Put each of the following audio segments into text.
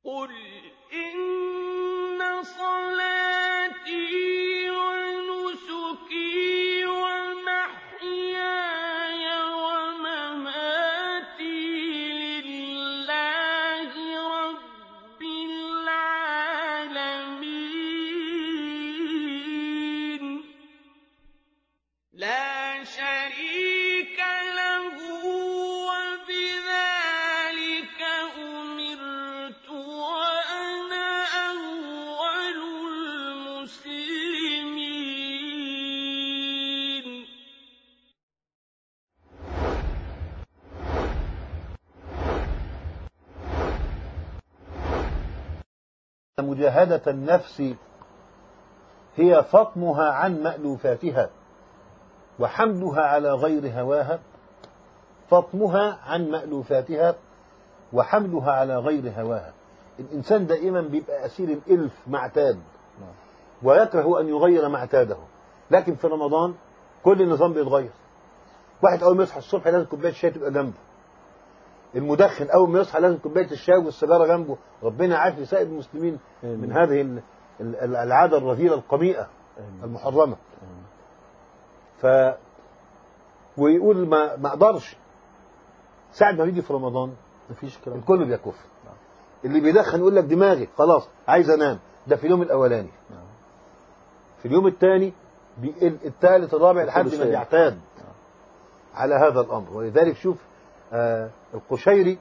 قل إن صلاتي ونسكي ومحياي ومماتي لله رب العالمين لا شريك له وبذلك أمرت وأنا أول المسلمين. مجاهدة النفس هي فطمها عن مألوفاتها وحملها على غير هواها، فطمها عن مألوفاتها وحملها على غير هواها. الإنسان دائما بيبقى أسير الإلف معتاد ويكره أن يغير معتاده، لكن في رمضان كل النظام بيتغير. واحد أول ما يصحى الصبح لازم كوباية الشاي تبقى جنبه، المدخن أول ما يصحى لازم كوباية الشاي والسيجارة جنبه. ربنا عافي سائر المسلمين من هذه العادة الرذيلة القميئة المحرمة. ويقول ما اقدرش. ساعة ما بيجي في رمضان مفيش كلام، الكل بيكف. اللي بيدخن يقول لك دماغي خلاص عايز انام، ده في اليوم الاولاني. في اليوم الثاني الثالث الرابع لحد ما بيعتاد على هذا الامر. ولذلك شوف القشيري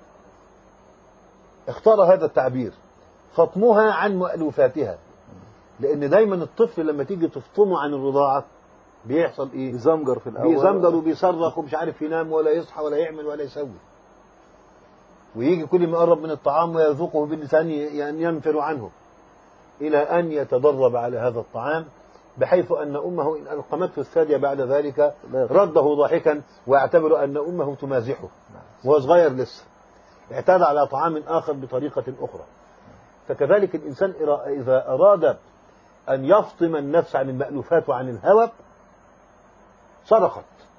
اختار هذا التعبير، فطمها عن مألوفاتها، لان دايما الطفل لما تيجي تفطمه عن الرضاعة بيحصل ايه؟ بيزمجر في الاول، بيزمجر وبيصرخ ومش عارف ينام ولا يصحى ولا يعمل ولا يسوي. ويجي كل ما يقرب من الطعام ويذوقه باللسان ينفر عنه، الى ان يتدرب على هذا الطعام بحيث ان امه ان القمته الثدي بعد ذلك رده ضاحكا واعتبر ان امه تمازحه وهو صغير لسه، اعتاد على طعام اخر بطريقه اخرى. فكذلك الانسان اذا اراد ان يفطم النفس عن المألوفات وعن الهوى صرخ.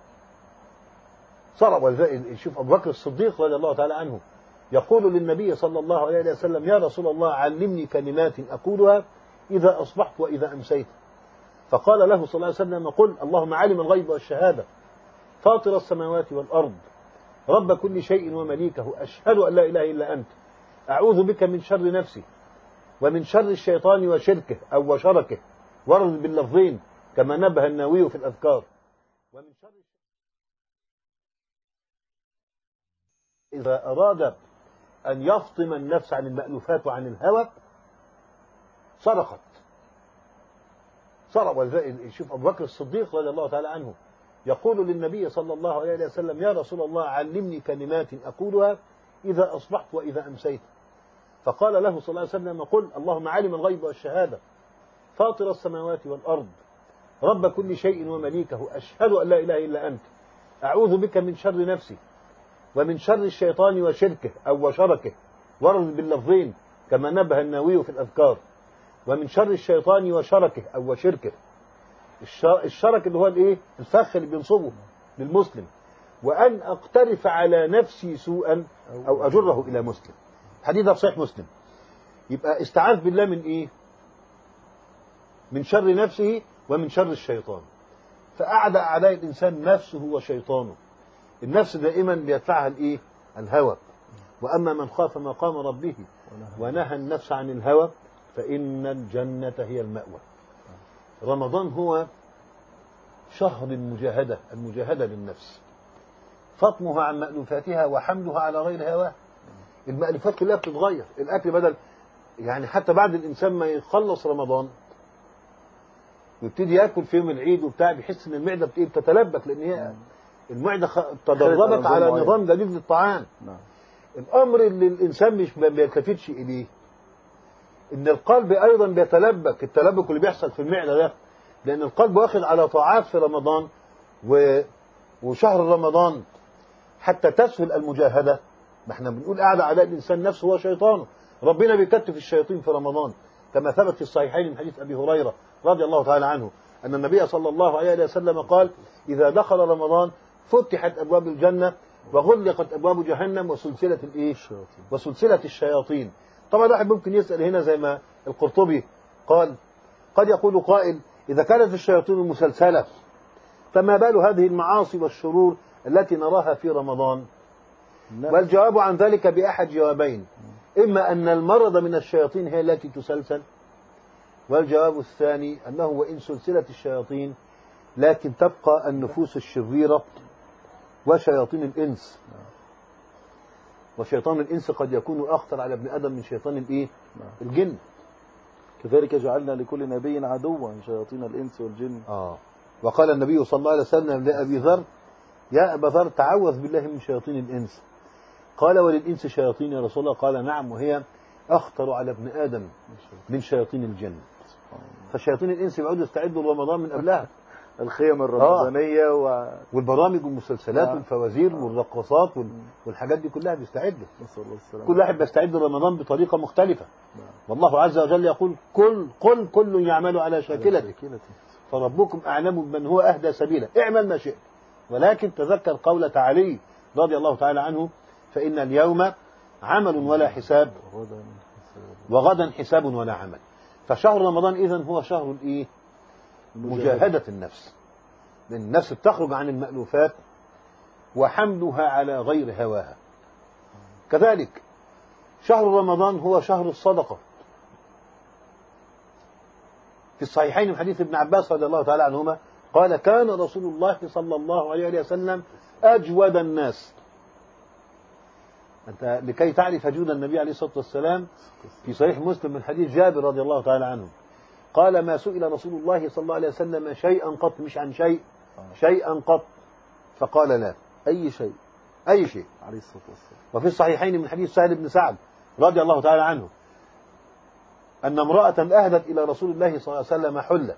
ولذلك شوف أبو بكر الصديق رضي الله تعالى عنه يقول للنبي صلى الله عليه وسلم: يا رسول الله علمني كلمات أقولها إذا أصبحت وإذا أمسيت. فقال له صلى الله عليه وسلم: قل اللهم عالم الغيب والشهادة فاطر السماوات والأرض رب كل شيء ومليكه أشهد أن لا إله إلا أنت أعوذ بك من شر نفسي ومن شر الشيطان وشركه أو وشركه، ورد باللفظين كما نبه النووي في الأذكار. ومن شر إذا أراد أن يفطم النفس عن المألوفات وعن الهوى صرخت. ولذلك شوف أبو بكر الصديق رضي الله تعالى عنه يقول للنبي صلى الله عليه وسلم: يا رسول الله علمني كلمات أقولها إذا أصبحت وإذا أمسيت. فقال له صلى الله عليه وسلم: قل اللهم عالم الغيب والشهادة فاطر السماوات والأرض رب كل شيء ومليكه أشهد أن لا إله إلا أنت أعوذ بك من شر نفسي ومن شر الشيطان وشركه أو وشركه، ورد باللفظين كما نبه النووي في الأذكار. ومن شر الشيطان وشركه أو وشركه، الشرك اللي هو الايه؟ الفخ اللي بينصبه للمسلم. وأن أقترف على نفسي سوءا أو أجره إلى مسلم. حديث صحيح مسلم. يبقى استعاذ بالله من إيه؟ من شر نفسه ومن شر الشيطان. فأعدى أعداء الإنسان نفسه وشيطانه. النفس دائما بيدفعها الإيه؟ الهوى. وأما من خاف مقام ربه ونهى النفس عن الهوى فإن الجنة هي المأوى. رمضان هو شهر المجاهدة للنفس، فطمها عن مألوفاتها وحملها على غير هواه. المألوفات كلها بتتغير. الأكل بدل يعني حتى بعد الإنسان ما يخلص رمضان ويبتدي يأكل في يوم العيد وبتاع بيحس إن المعدة بتتلبك، لأن هي المعدة تدربت على نظام جديد للطعام. الأمر اللي الإنسان مش ما بيلتفتش إليه إن القلب أيضا بيتلبك، التلبك اللي بيحصل في المعدة ده، لأن القلب واخد على طاعات في رمضان وشهر رمضان حتى تسهل المجاهدة. ما احنا بنقول أعدى أعداء الإنسان نفسه هو شيطانه. ربنا بيكتف الشياطين في رمضان كما ثبت في الصحيحين من حديث أبي هريرة رضي الله تعالى عنه أن النبي صلى الله عليه وسلم قال: إذا دخل رمضان فتحت أبواب الجنة وغلقت أبواب جهنم وسلسلة الشياطين. طبعا واحد ممكن يسأل هنا زي ما القرطبي قال، قد يقول قائل إذا كانت الشياطين مسلسلة فما بال هذه المعاصي والشرور التي نراها في رمضان؟ والجواب عن ذلك بأحد جوابين، إما أن المرض من الشياطين هي التي تسلسل، والجواب الثاني أنه وإن سلسلت الشياطين لكن تبقى النفوس الشريرة وشياطين الإنس، وشيطان الإنس قد يكون أخطر على ابن آدم من شيطان الجن. كذلك جعلنا لكل نبي عدوا شياطين الإنس والجن. وقال النبي صلى الله عليه وسلم لأبي ذر يا أبا ذر تعوذ بالله من شياطين الإنس. قال وللإنس شياطين يا رسول الله؟ قال نعم، وهي أخطر على ابن آدم من شياطين الجن. فشياطين الإنس يقعدوا يستعدوا لرمضان من قبلها، الخيم الرمضانية والبرامج والمسلسلات والفوازير والرقصات والحاجات دي كلها بيستعدوا. كل واحد بيستعد لرمضان بطريقة مختلفة. والله عز وجل يقول كل يعمل على شاكلته فربكم أعلم بمن هو أهدى سبيلا، اعمل ما شئت ولكن تذكر قولة علي رضي الله تعالى عنه فإن اليوم عمل ولا حساب وغدا حساب ولا عمل. فشهر رمضان إذن هو شهر مجاهدة النفس، لأن النفس بتخرج عن المألوفات وحملها على غير هواها. كذلك شهر رمضان هو شهر الصدقة. في الصحيحين من حديث ابن عباس رضي الله تعالى عنهما قال كان رسول الله صلى الله عليه وسلم أجود الناس. أنت لكي تعرف جود النبي عليه الصلاة والسلام في صحيح مسلم من حديث جابر رضي الله تعالى عنه قال ما سئل رسول الله صلى الله عليه وسلم شيئا قط، مش عن شيء، شيئا قط فقال لا، أي شيء عليه الصلاة والسلام. وفي الصحيحين من حديث سهل بن سعد رضي الله تعالى عنه أن امرأة أهدت إلى رسول الله صلى الله عليه وسلم حلة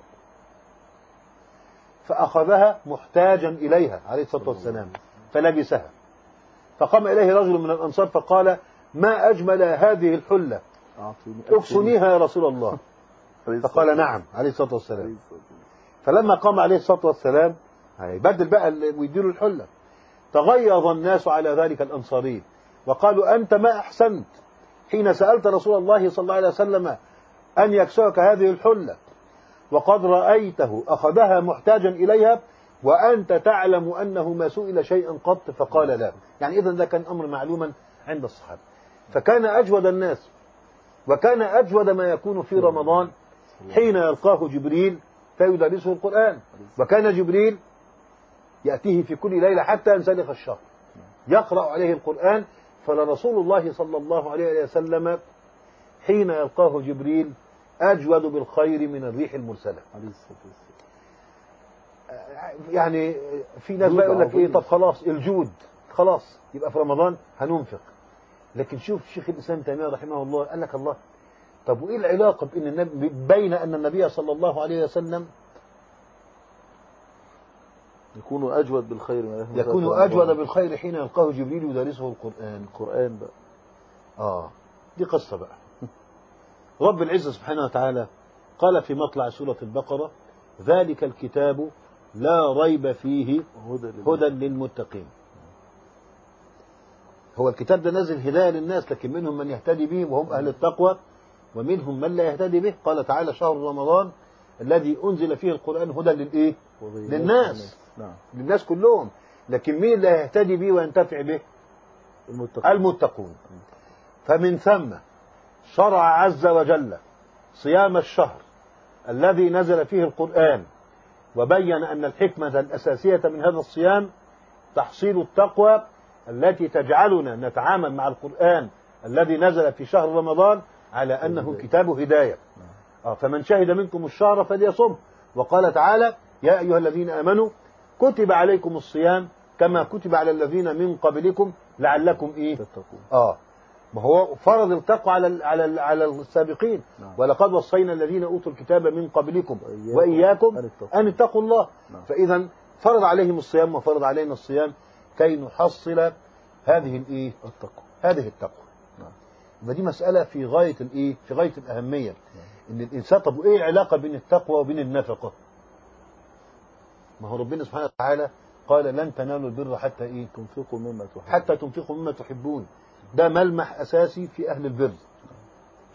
فأخذها محتاجا إليها عليه الصلاة والسلام فلبسها، فقام إليه رجل من الأنصار فقال ما أجمل هذه الحلة أكسنيها يا رسول الله؟ فقال نعم عليه الصلاة والسلام. فلما قام عليه الصلاة والسلام هيبدل بقى ويديله الحلة تغيظ الناس على ذلك الأنصاري وقالوا أنت ما أحسنت حين سألت رسول الله صلى الله عليه وسلم أن يكسوك هذه الحلة وقد رأيته أخذها محتاجا إليها وأنت تعلم أنه ما سئل شيئا قط فقال لا. يعني إذن ده كان أمر معلوما عند الصحابة. فكان أجود الناس وكان أجود ما يكون في رمضان حين يلقاه جبريل فيدرسه القرآن، وكان جبريل يأتيه في كل ليلة حتى ينسلخ الشهر يقرأ عليه القرآن. فلرسول الله صلى الله عليه وسلم حين يلقاه جبريل أجود بالخير من الريح المرسلة. يعني في ناس بقى يقول لك طب خلاص الجود خلاص يبقى في رمضان هننفق. لكن شوف شيخ الإسلام تيمية رحمه الله قال لك الله طب وإيه العلاقة بين أن النبي صلى الله عليه وسلم يكون أجود بالخير حين يلقاه جبريل يدرسه القرآن بقى. دي قصة بقى. رب العزة سبحانه وتعالى قال في مطلع سورة البقرة ذلك الكتاب لا ريب فيه هدى للمتقين. هو الكتاب ده نزل هداية للناس لكن منهم من يهتدي به وهم أهل التقوى ومنهم من لا يهتدي به. قال تعالى شهر رمضان الذي أنزل فيه القرآن هدى للناس للناس كلهم. لكن مين اللي يهتدي به وينتفع به؟ المتقون. فمن ثم شرع عز وجل صيام الشهر الذي نزل فيه القرآن وبين أن الحكمة الأساسية من هذا الصيام تحصيل التقوى التي تجعلنا نتعامل مع القرآن الذي نزل في شهر رمضان على أنه كتاب هداية. فمن شهد منكم الشهر فليصم. وقال تعالى يا أيها الذين آمنوا كتب عليكم الصيام كما كتب على الذين من قبلكم لعلكم تتقون. ما هو فرض التقوى على السابقين. ولقد وصينا الذين أوتوا الكتاب من قبلكم وإياكم أن اتقوا الله. فإذا فرض عليهم الصيام وفرض علينا الصيام كي نحصل هذه التقوى. ودي مسألة في غاية في غاية الأهمية. إن الإنسان طب وإيه العلاقة بين التقوى وبين النفقة؟ ما هو ربنا سبحانه وتعالى قال لن تنالوا البر حتى تنفقوا مما تحبون. حتى تنفقوا مما تحبون. ده ملمح أساسي في أهل البر.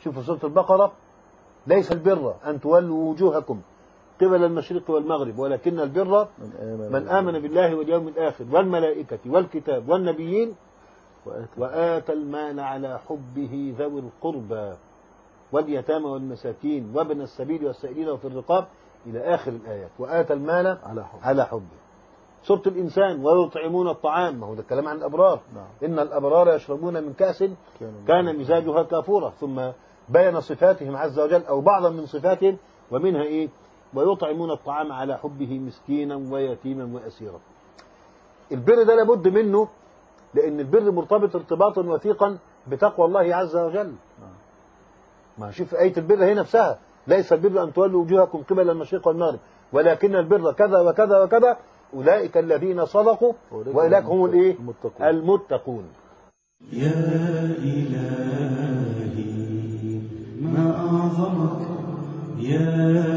شوفوا سورة البقرة: ليس البر أن تولوا وجوهكم قبل المشرق والمغرب ولكن البر من آمن بالله واليوم الآخر والملائكة والكتاب والنبيين وآتى المال على حبه ذوي القربى واليتامى والمساكين وابن السبيل والسائلين وفي الرقاب إلى آخر الآيات. وآتى المال على حبه. سورة الإنسان: ويطعمون الطعام، ما هو ده الكلام عن الأبرار. إن الأبرار يشربون من كأس كان مزاجها كافورا، ثم بين صفاتهم عز وجل أو بعضا من صفاتهم، ومنها إيه؟ ويطعمون الطعام على حبه مسكينا ويتيما وأسيرا. البر ده لابد منه، لأن البر مرتبط ارتباطا وثيقا بتقوى الله عز وجل. ما شوف آية البر هي نفسها: ليس البر أن تولوا وجوهكم قبل المشرق والمغرب ولكن البر كذا وكذا وكذا أولئك الذين صدقوا وأولئك هم الإيه؟ المتقون. يا إلهي ما أعظمك، يا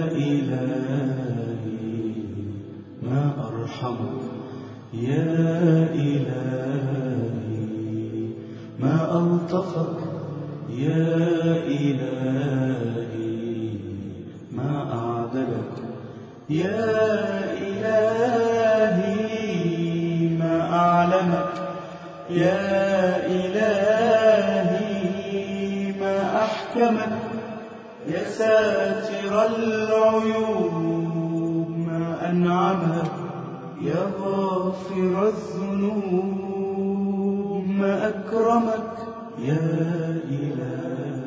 إلهي ما أرحمك، يا إلهي ما ألطفك، يا إلهي ما أعدلك، يا إلهي ما أعلمك، يا إلهي ما أحكمك، يا ساتر العيوب ما أنعمك، يا غافر الذنوب ما أكرمك، يا إلهي